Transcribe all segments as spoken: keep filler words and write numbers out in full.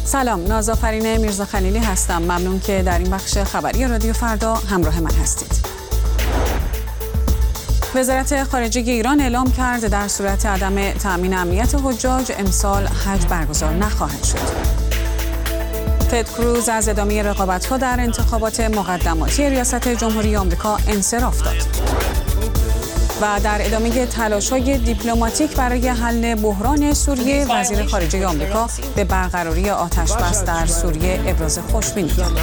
سلام، نازآفرین میرزا خلیلی هستم. ممنون که در این بخش خبری رادیو فردا همراه من هستید. وزارت خارجه ایران اعلام کرد در صورت عدم تأمین امنیت حجاج امسال حج برگزار نخواهد شد. تد کروز از ادامه رقابت‌ها در انتخابات مقدماتی ریاست جمهوری آمریکا انصراف داد. و در ادامه تلاش‌های دیپلماتیک برای حل بحران سوریه، وزیر خارجه آمریکا به برقراری آتش‌بس در سوریه ابراز خوشبینی کرد.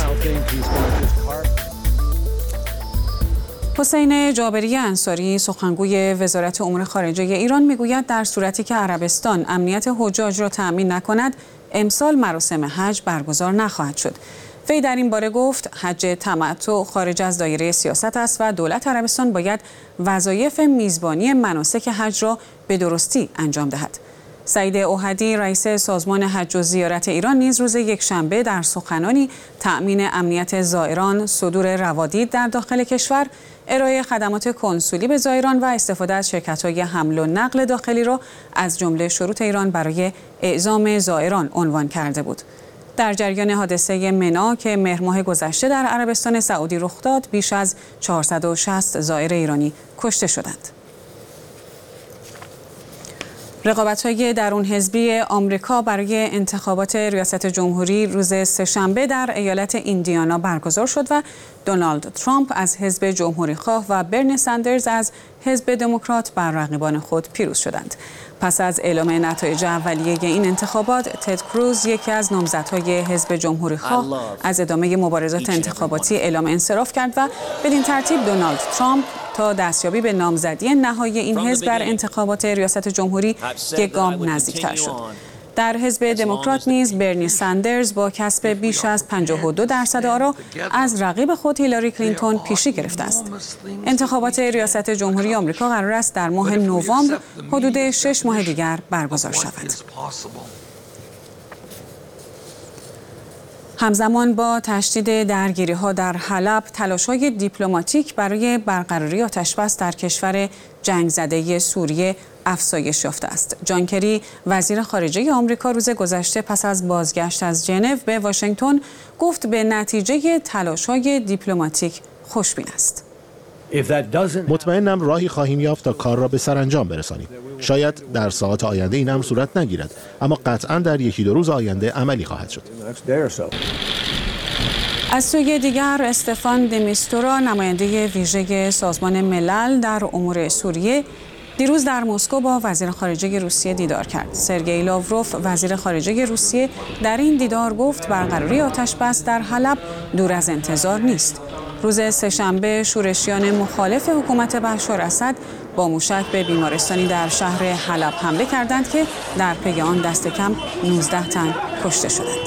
حسین جابری انصاری، سخنگوی وزارت امور خارجه ایران، میگوید در صورتی که عربستان امنیت حجاج را تأمین نکند، امسال مراسم حج برگزار نخواهد شد. وی در این باره گفت حج تمتع خارج از دایره سیاست است و دولت عربستان باید وظایف میزبانی مناسک حج را به درستی انجام دهد. سعید اوحدی، رئیس سازمان حج و زیارت ایران، نیز روز یکشنبه در سخنانی تأمین امنیت زائران، صدور روادید در داخل کشور، ارائه خدمات کنسولی به زائران و استفاده از شرکت‌های حمل و نقل داخلی را از جمله شروط ایران برای اعزام زائران عنوان کرده بود. در جریان حادثه منی که مهر ماه گذشته در عربستان سعودی رخ داد، بیش از چهارصد و شصت زائر ایرانی کشته شدند. رقابت‌های درون حزبی آمریکا برای انتخابات ریاست جمهوری روز سه‌شنبه در ایالت ایندیانا برگزار شد و دونالد ترامپ از حزب جمهوری‌خواه و برنی سندرز از حزب دموکرات بر رقیبان خود پیروز شدند. پس از اعلام نتایج اولیه این انتخابات، تد کروز، یکی از نامزدهای حزب جمهوری‌خواه، از ادامه مبارزات انتخاباتی اعلام انصراف کرد و بدین ترتیب دونالد ترامپ تا دستیابی به نامزدی نهایی این حزب در انتخابات ریاست جمهوری یک گام نزدیکتر شد. در حزب دموکرات نیز برنی سندرز با کسب بیش از پنجاه و دو درصد آرا از رقیب خود هیلاری کلینتون پیشی گرفته است. انتخابات ریاست جمهوری آمریکا قرار است در ماه نوامبر، حدود شش ماه دیگر، برگزار شود. همزمان با تشدید درگیری‌ها در حلب، تلاش‌های دیپلماتیک برای برقراری آتش‌بس در کشور جنگ زده سوریه افزایش یافته است. جان کری، وزیر خارجه آمریکا، روز گذشته پس از بازگشت از ژنو به واشنگتن گفت به نتیجه تلاش‌های دیپلماتیک خوشبین است. مطمئنم راهی خواهیم یافت تا کار را به سرانجام برسانیم. شاید در ساعات آینده این هم صورت نگیرد، اما قطعاً در یکی دو روز آینده عملی خواهد شد. از سوی دیگر، استفان دمیستورا، نماینده ویژه سازمان ملل در امور سوریه، دیروز در مسکو با وزیر خارجه روسیه دیدار کرد. سرگئی لاوروف، وزیر خارجه روسیه، در این دیدار گفت برقراری آتش‌بس در حلب دور از انتظار نیست. روز سه‌شنبه شورشیان مخالف حکومت بشار اسد با موشک به بیمارستانی در شهر حلب حمله کردند که در پی آن دست کم نوزده تن کشته شدند.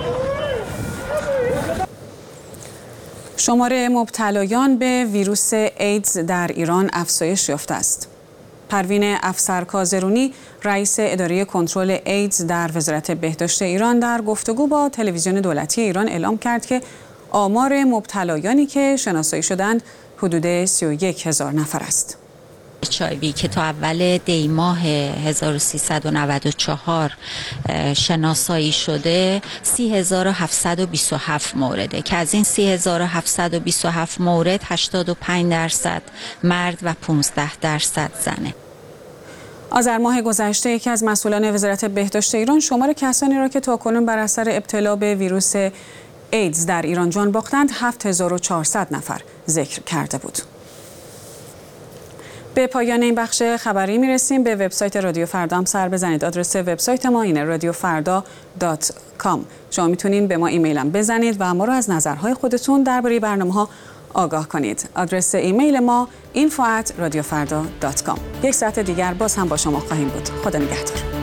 شمار مبتلایان به ویروس ایدز در ایران افزایش یافته است. پروین افسرکاظرونی، رئیس اداره کنترل ایدز در وزارت بهداشت ایران، در گفتگو با تلویزیون دولتی ایران اعلام کرد که آمار مبتلایانی که شناسایی شدند حدود سی و یک هزار نفر است. اچ آی وی که تا اول دی ماه هزار و سیصد و نود و چهار شناسایی شده سی هزار و هفتصد و بیست و هفت مورده که از این سی هزار و هفتصد و بیست و هفت مورد هشتاد و پنج درصد مرد و پانزده درصد زنه. آذر ماه گذشته یکی از مسئولان وزارت بهداشت ایران شمار کسانی را که تاکنون بر اثر ابتلا به ویروس ایدز در ایران جان باختند هفت هزار و چهارصد نفر ذکر کرده بود. به پایان این بخش خبری میرسیم. به وبسایت رادیو فردا هم سر بزنید. آدرس وبسایت ما اینه رادیو فردا دات کام. شما میتونید به ما ایمیل هم بزنید و ما رو از نظرهای خودتون درباره برنامه‌ها آگاه کنید. آدرس ایمیل ما اینفو ات رادیو فردا دات کام. یک ساعت دیگر باز هم با شما خواهیم بود. خدا نگهدار.